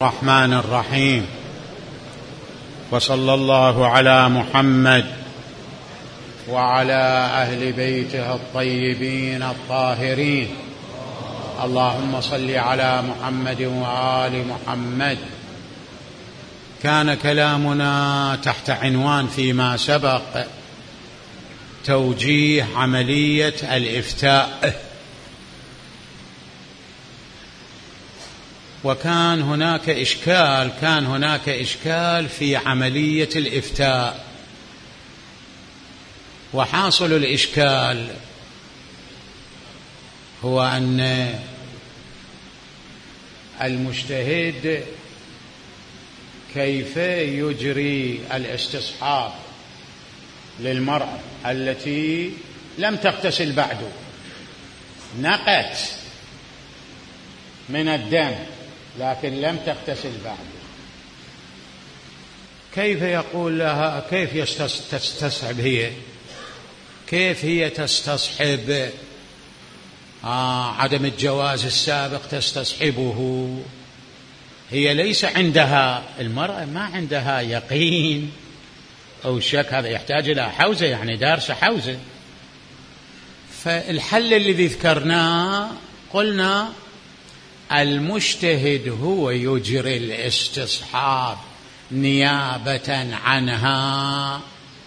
الرحمن الرحيم، وصلى الله على محمد وعلى أهل بيته الطيبين الطاهرين. اللهم صل على محمد وآل محمد. كان كلامنا تحت عنوان فيما سبق توجيه عملية الإفتاء، وكان هناك إشكال في عملية الإفتاء. وحاصل الإشكال هو أن المجتهد كيف يجري الاستصحاب للمرأة التي لم تغتسل بعد، نقت من الدم لكن لم تغتسل بعد، كيف يقول لها كيف تستصحب هي؟ كيف هي تستصحب عدم الجواز السابق تستصحبه؟ هي ليس عندها، المرأة ما عندها يقين أو شك، هذا يحتاج إلى حوزة، يعني دارسة حوزة. فالحل الذي ذكرناه قلنا المجتهد هو يجري الاستصحاب نيابة عنها،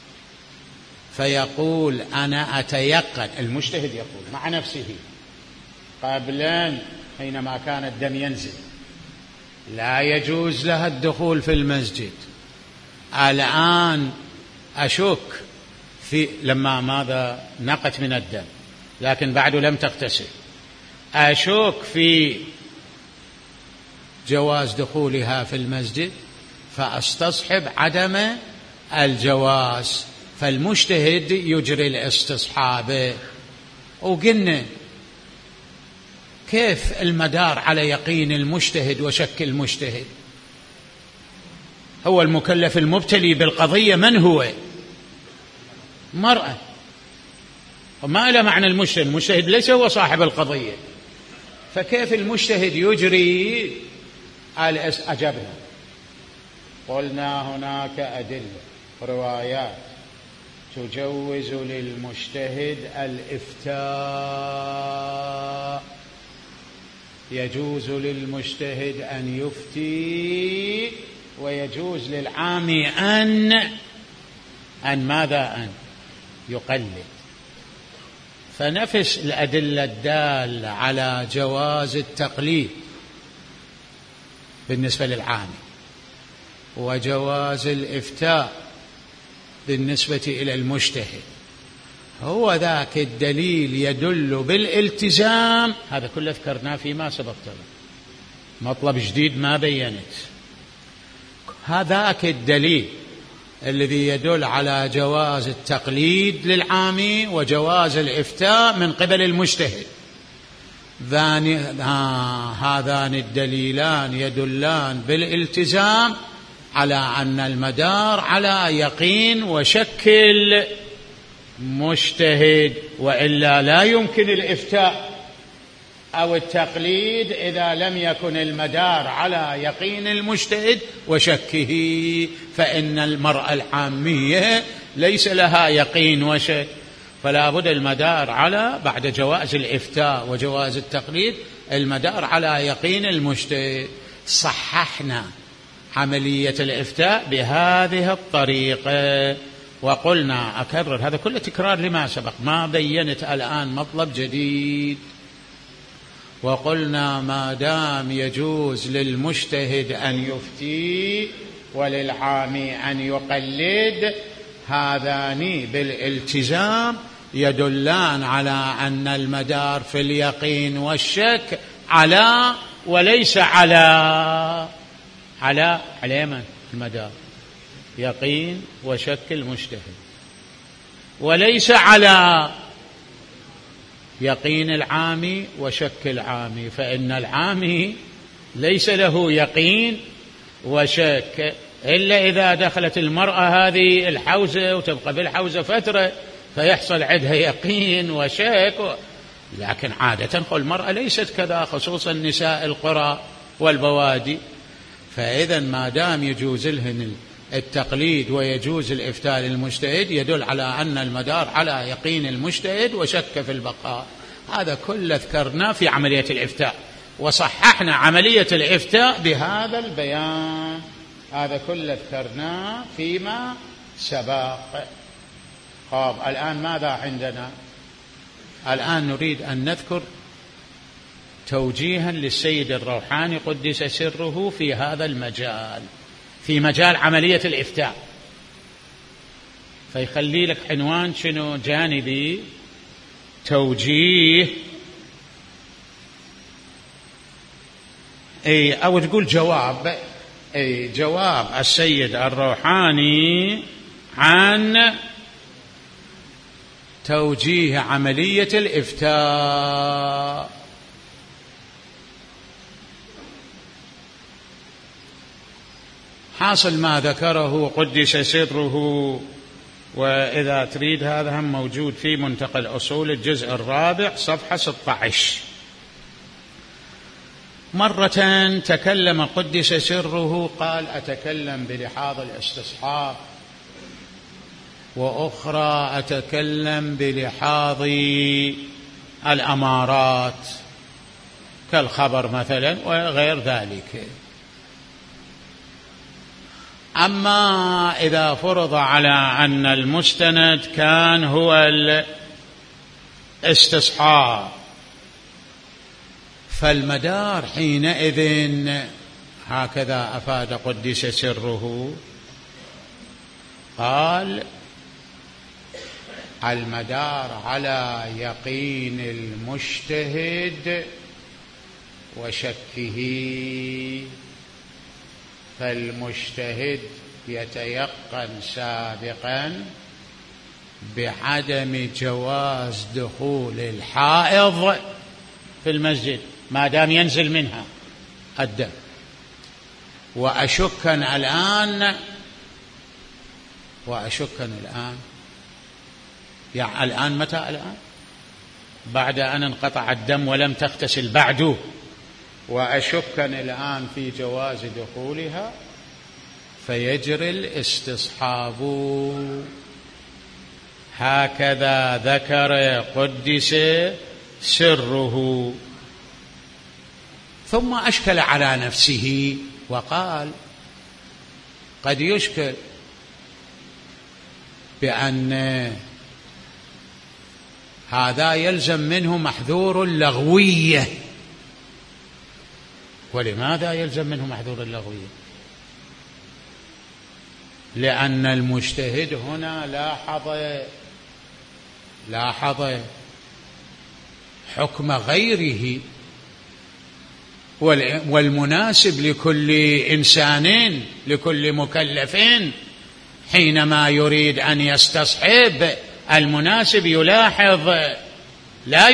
فيقول أنا أتيقن، المجتهد يقول مع نفسه قبلا حينما كان الدم ينزل لا يجوز لها الدخول في المسجد، الآن أشك في لما ماذا نقت من الدم لكن بعد لم تغتسل، أشك في جواز دخولها في المسجد فأستصحب عدم الجواز. فالمجتهد يجري الاستصحاب. وقلنا كيف المدار على يقين المجتهد وشك المجتهد؟ هو المكلف المبتلي بالقضية من هو؟ مرأة، وما له معنى المجتهد، المجتهد ليس هو صاحب القضية، فكيف المجتهد يجري أجبنا؟ قلنا هناك أدلة روايات تجوز للمجتهد الإفتاء، يجوز للمجتهد أن يفتي، ويجوز للعامي أن ماذا؟ أن يقلد. فنفس الأدلة الدالة على جواز التقليد بالنسبة للعامي وجواز الإفتاء بالنسبة إلى المجتهد، هو ذاك الدليل يدل بالالتزام. هذا كله ذكرناه فيما سبق، مطلب جديد ما بينت. هذاك الدليل الذي يدل على جواز التقليد للعامي وجواز الإفتاء من قبل المجتهد، هذان الدليلان يدلان بالالتزام على أن المدار على يقين وشك المجتهد، وإلا لا يمكن الإفتاء أو التقليد إذا لم يكن المدار على يقين المجتهد وشكه. فإن المرأة العامية ليس لها يقين وشك، فلا بد المدار على، بعد جواز الإفتاء وجواز التقليد، المدار على يقين المجتهد. صححنا عملية الإفتاء بهذه الطريقة، وقلنا أكرر هذا كله تكرار لما سبق، ما بينت الآن مطلب جديد. وقلنا ما دام يجوز للمجتهد أن يفتي وللعامي أن يقلد، هذان بالالتزام يدلان على أن المدار في اليقين والشك على وليس على من المدار يقين وشك المجتهد، وليس على يقين العامي وشك العامي، فإن العامي ليس له يقين وشك إلا إذا دخلت المرأة هذه الحوزة وتبقى بالحوزة فترة فيحصل عندها يقين وشك. لكن عادة المرأة ليست كذا، خصوصا نساء القرى والبوادي، فإذا ما دام يجوز لهن التقليد ويجوز الإفتاء للمجتهد يدل على أن المدار على يقين المجتهد وشك في البقاء. هذا كله ذكرناه في عملية الإفتاء، وصححنا عملية الإفتاء بهذا البيان. هذا كله ذكرناه فيما سبق. طب الآن ماذا عندنا؟ الآن نريد أن نذكر توجيها للسيد الروحاني قدس سره في هذا المجال، في مجال عملية الإفتاء. فيخلي لك عنوان شنو؟ جانبي توجيه، أو تقول جواب، جواب السيد الروحاني عن توجيه عملية الإفتاء. حاصل ما ذكره قدس سره، وإذا تريد هذا هم موجود في منتقى الأصول الجزء الرابع صفحة 16. مرة تكلم قدس سره قال: أتكلم بلحاظ الاستصحاب، وأخرى أتكلم بلحاظ الأمارات كالخبر مثلا وغير ذلك. أما إذا فرض على أن المستند كان هو الاستصحاب فالمدار حينئذ، هكذا أفاد قدس سره، قال: المدار على يقين المجتهد وشكه، فالمجتهد يتيقن سابقا بعدم جواز دخول الحائض في المسجد ما دام ينزل منها الدم. وأشكن الآن يعني الآن متى؟ الآن بعد أن انقطع الدم ولم تغتسل بعد، وأشكن الآن في جواز دخولها، فيجري الاستصحاب. هكذا ذكر قدس سره. ثم أشكل على نفسه وقال: قد يشكل بأن هذا يلزم منه محذور اللغوية. ولماذا يلزم منه محذور اللغوية؟ لأن المجتهد هنا لاحظ حكم غيره، والمناسب لكل إنسان لكل مكلف حينما يريد أن يستصحب المناسب يلاحظ لا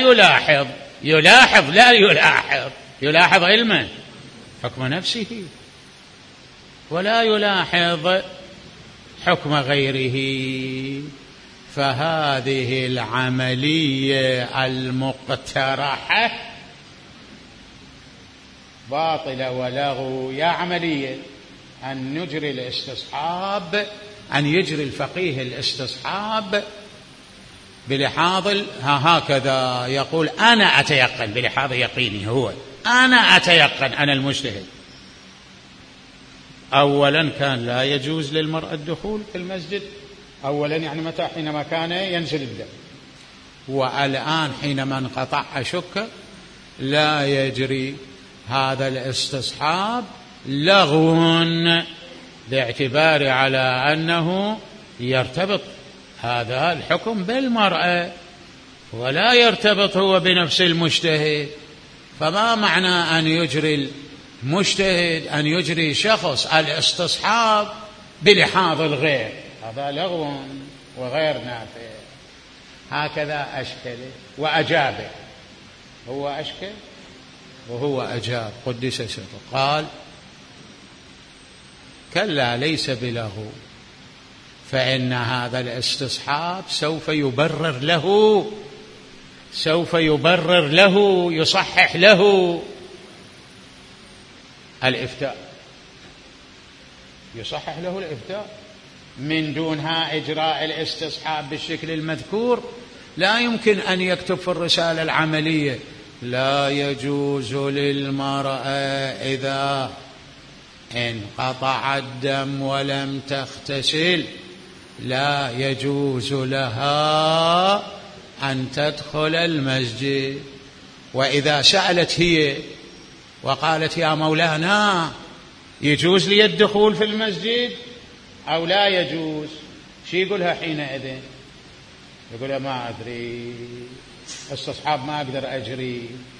يلاحظ علما حكم نفسه، ولا يلاحظ حكم غيره. فهذه العملية المقترحة باطلة ولغو. يا عملية أن نجري الاستصحاب، أن يجري الفقيه الاستصحاب بلحاظ هكذا يقول: أنا أتيقن بلحاظ يقيني، هو أنا أتيقن أنا المجتهد. أولا كان لا يجوز للمرأة الدخول في المسجد، أولا يعني متى؟ حينما كان ينزل الدم. والآن حينما انقطع أشك لا يجري هذا الاستصحاب لغو، باعتبار على أنه يرتبط هذا الحكم بالمرأة ولا يرتبط هو بنفس المجتهد. فما معنى أن يجري المجتهد أن يجري شخص الاستصحاب بلحاظ الغير؟ هذا لغو وغير نافع. هكذا أشكل وأجاب. هو أشكل وهو أجاب قدس سره، قال: كلا ليس بلغو، فإن هذا الاستصحاب سوف يبرر له يصحح له الإفتاء. يصحح له الإفتاء. من دونها إجراء الاستصحاب بالشكل المذكور لا يمكن أن يكتب في الرسالة العملية: لا يجوز للمرأة إذا انقطع الدم ولم تغتسل لا يجوز لها أن تدخل المسجد. وإذا سألت هي وقالت: يا مولانا يجوز لي الدخول في المسجد أو لا يجوز؟ شو يقولها حينئذ؟ يقولها: ما أدري، استصحاب ما أقدر أجري.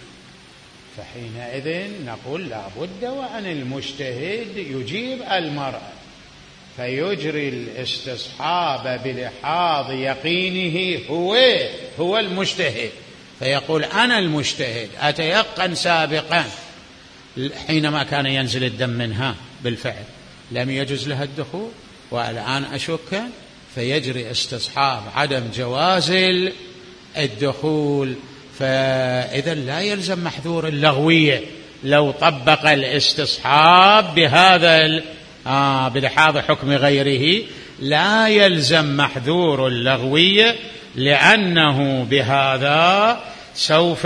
فحينئذ نقول: لا بد وأن المجتهد يجيب المرأة فيجري الاستصحاب بلحاظ يقينه، هو المجتهد، فيقول: أنا المجتهد أتيقن سابقا حينما كان ينزل الدم منها بالفعل لم يجوز لها الدخول، والآن أشك، فيجري استصحاب عدم جواز الدخول. فإذا لا يلزم محذور اللغوية لو طبق الاستصحاب بهذا بلحاظ حكم غيره، لا يلزم محذور اللغوية، لأنه بهذا سوف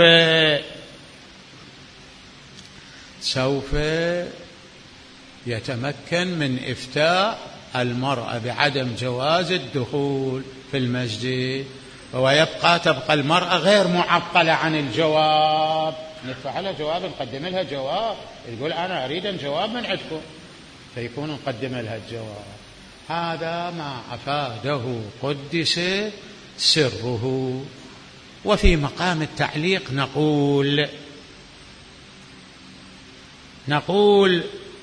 يتمكن من إفتاء المرأة بعدم جواز الدخول في المسجد، تبقى المرأة غير معطلة عن الجواب. ندفع لها جواب، نقدم لها جواب، تقول: أنا أريد الجواب من عندكم، فيكون نقدم لها الجواب. هذا ما أفاده قدس سره. وفي مقام التعليق نقول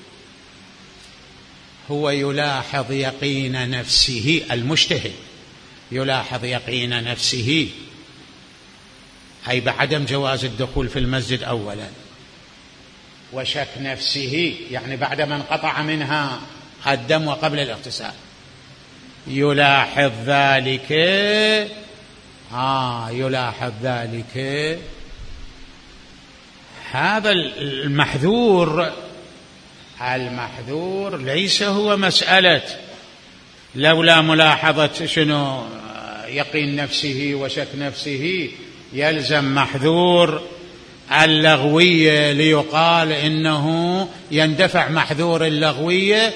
هو يلاحظ يقين نفسه، المجتهد يلاحظ يقين نفسه، أي بعدم جواز الدخول في المسجد أولا، وشك نفسه يعني بعدما انقطع منها الدم وقبل الاغتسال، يلاحظ ذلك. يلاحظ ذلك. هذا المحذور ليس هو مسألة لولا ملاحظة يقين نفسه وشك نفسه يلزم محذور اللغوية ليقال إنه يندفع محذور اللغوية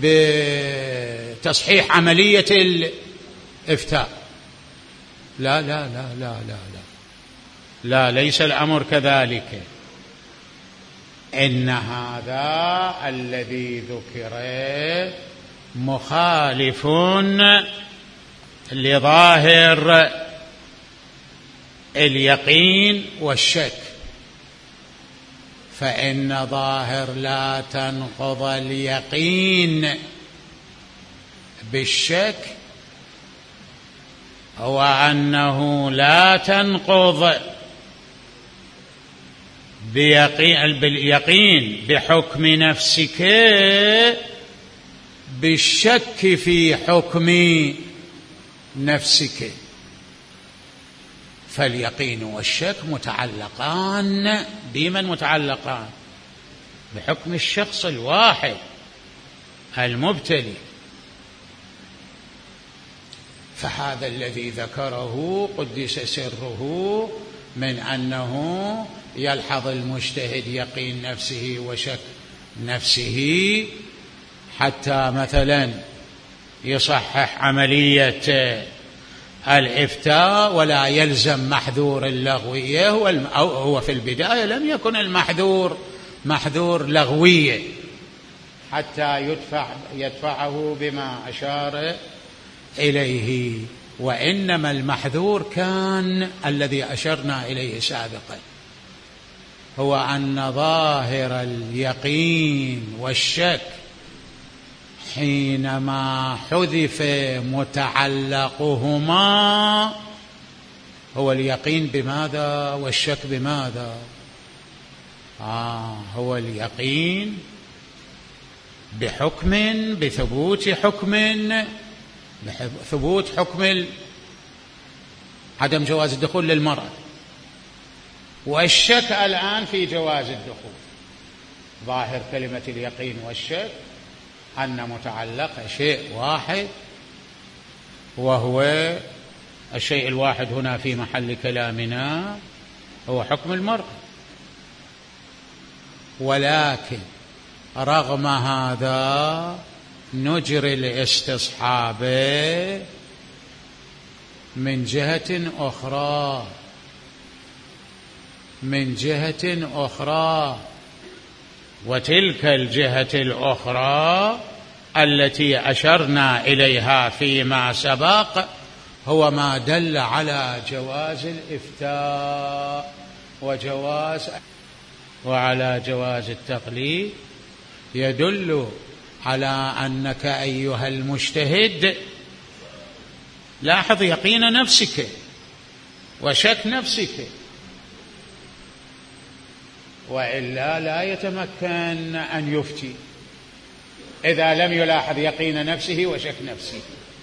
بتصحيح عملية الإفتاء. لا لا لا لا لا لا لا، ليس الأمر كذلك. إن هذا الذي ذكر مخالف لظاهر اليقين والشك، فإن ظاهر لا تنقض اليقين بالشك، وأنه لا تنقض باليقين بحكم نفسك بالشك في حكم نفسك. فاليقين والشك متعلقان بمن متعلقان؟ بحكم الشخص الواحد المبتلي. فهذا الذي ذكره قدس سره من أنه يلحظ المجتهد يقين نفسه وشك نفسه حتى مثلا يصحح عملية الإفتاء ولا يلزم محذور اللغوية. هو في البداية لم يكن المحذور محذور لغوية حتى يدفعه بما أشار إليه، وإنما المحذور كان الذي أشرنا إليه سابقا، هو أن ظاهر اليقين والشك حينما حذف متعلقهما هو اليقين بماذا والشك بماذا؟ هو اليقين بحكم بثبوت حكم عدم جواز الدخول للمرأة، والشك الآن في جواز الدخول. ظاهر كلمة اليقين والشك أن متعلق شيء واحد، وهو الشيء الواحد هنا في محل كلامنا هو حكم المرء. ولكن رغم هذا نجري الاستصحاب من جهة أخرى، وتلك الجهة الأخرى التي أشرنا إليها فيما سبق هو ما دل على جواز الإفتاء وعلى جواز التقليد، يدل على أنك أيها المجتهد لاحظ يقين نفسك وشك نفسك، وإلا لا يتمكن أن يفتي إذا لم يلاحظ يقين نفسه وشك نفسه.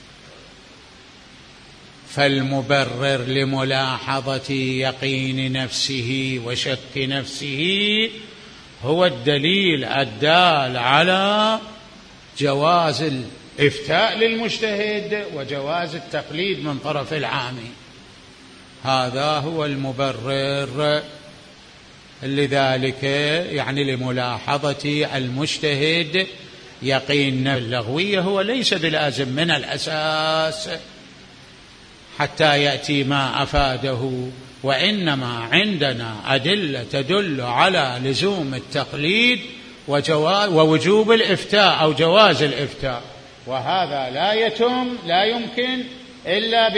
فالمبرر لملاحظة يقين نفسه وشك نفسه هو الدليل الدال على جواز الإفتاء للمجتهد وجواز التقليد من طرف العام. هذا هو المبرر. لذلك يعني لملاحظة المجتهد يقين اللغوية هو ليس بلازم من الأساس حتى يأتي ما أفاده، وإنما عندنا أدلة تدل على لزوم التقليد ووجوب الإفتاء أو جواز الإفتاء، وهذا لا يمكن إلا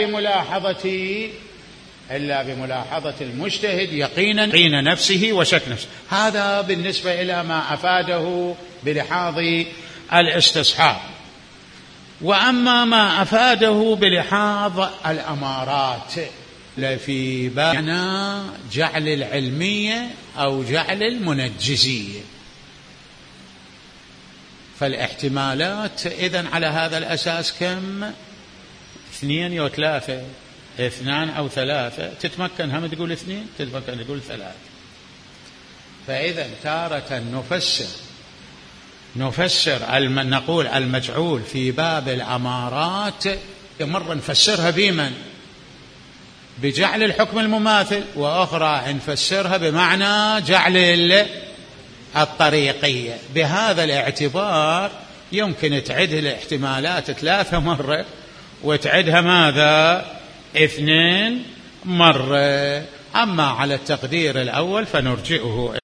بملاحظة المجتهد يقين نفسه وشك نفسه. هذا بالنسبة إلى ما أفاده بلحاظ الاستصحاب. وأما ما أفاده بلحاظ الأمارات في بابنا جعل العلمية أو جعل المنجزية، فالاحتمالات إذن على هذا الأساس كم؟ 2 أو 3، 2 أو 3. تتمكن هم تقول 2، تتمكن تقول 3. فإذا تارة نفسر نقول المجعول في باب الأمارات مرة نفسرها بجعل الحكم المماثل، وأخرى نفسرها بمعنى جعل الطريقية. بهذا الاعتبار يمكن تعد الاحتمالات 3 مرة وتعدها ماذا؟ 2 مرة. أما على التقدير الأول فنرجئه